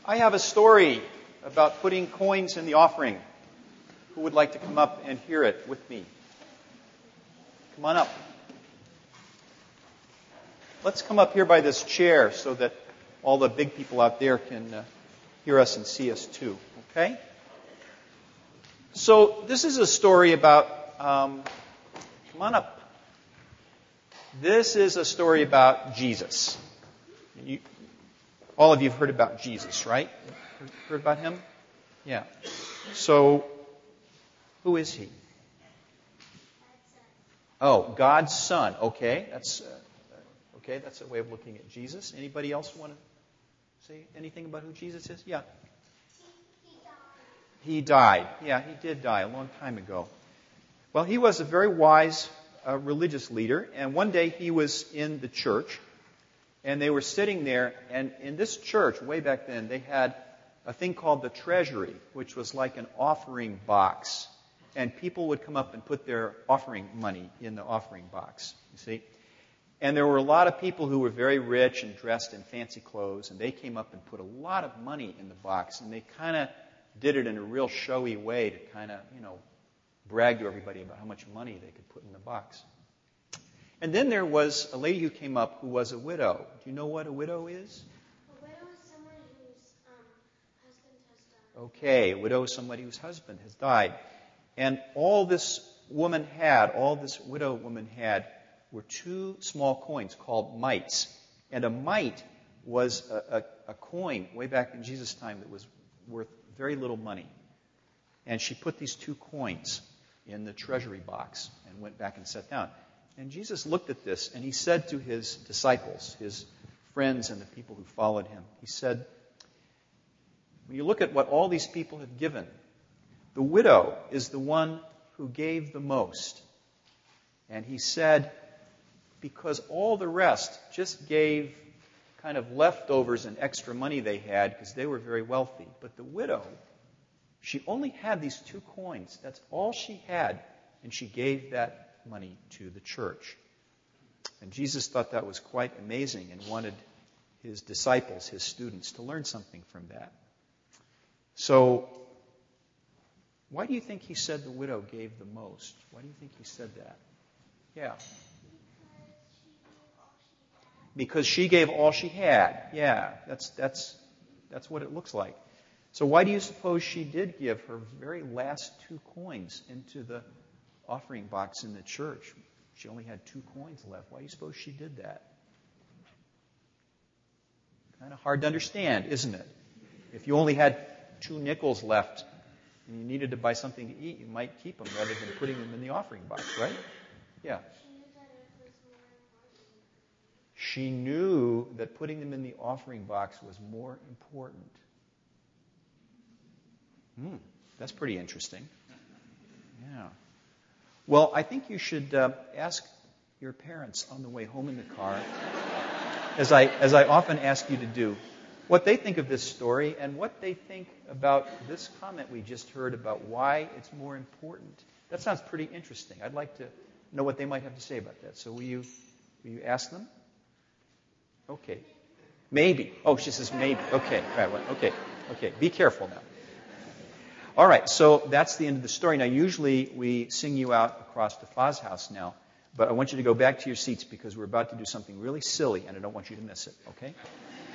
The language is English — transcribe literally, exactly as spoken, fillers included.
I have a story about putting coins in the offering. Who would like to come up and hear it with me? Come on up. Let's come up here by this chair so that all the big people out there can uh, hear us and see us too. Okay? So this is a story about, um, come on up. This is a story about Jesus. You, all of you have heard about Jesus, right? Heard, heard about him? Yeah. So, who is he? Oh, God's Son. Okay, that's uh, okay. That's a way of looking at Jesus. Anybody else want to say anything about who Jesus is? Yeah. He died. Yeah, he did die a long time ago. Well, he was a very wise uh, religious leader, and one day he was in the church, and they were sitting there, and in this church, way back then, they had a thing called the treasury, which was like an offering box. And people would come up and put their offering money in the offering box, you see. And there were a lot of people who were very rich and dressed in fancy clothes, and they came up and put a lot of money in the box, and they kind of did it in a real showy way to kind of, you know, brag to everybody about how much money they could put in the box. And then there was a lady who came up who was a widow. Do you know what a widow is? A widow is someone whose um, husband has died. Okay, a widow is somebody whose husband has died. And all this woman had, all this widow woman had, were two small coins called mites. And a mite was a, a, a coin way back in Jesus' time that was worth very little money. And she put these two coins in the treasury box and went back and sat down. And Jesus looked at this and he said to his disciples, his friends and the people who followed him, he said, when you look at what all these people have given, the widow is the one who gave the most. And he said, because all the rest just gave kind of leftovers and extra money they had because they were very wealthy. But the widow, she only had these two coins. That's all she had. And she gave that money to the church. And Jesus thought that was quite amazing and wanted his disciples, his students, to learn something from that. So, why do you think he said the widow gave the most? Why do you think he said that? Yeah. Because she gave all she had. Yeah, that's that's that's what it looks like. So why do you suppose she did give her very last two coins into the offering box in the church? She only had two coins left. Why do you suppose she did that? Kind of hard to understand, isn't it? If you only had two nickels left and you needed to buy something to eat, you might keep them rather than putting them in the offering box, right? Yeah. She knew that putting them in the offering box was more important. Hmm, that's pretty interesting. Yeah. Well, I think you should uh, ask your parents on the way home in the car, as I as I often ask you to do, what they think of this story and what they think about this comment we just heard about why it's more important. That sounds pretty interesting. I'd like to know what they might have to say about that. So will you will you ask them? Okay. Maybe. Oh, she says maybe. Okay. Right. Well, okay. Okay. Be careful now. All right. So that's the end of the story. Now, usually we sing you out across to Fa's house now, but I want you to go back to your seats because we're about to do something really silly and I don't want you to miss it. Okay?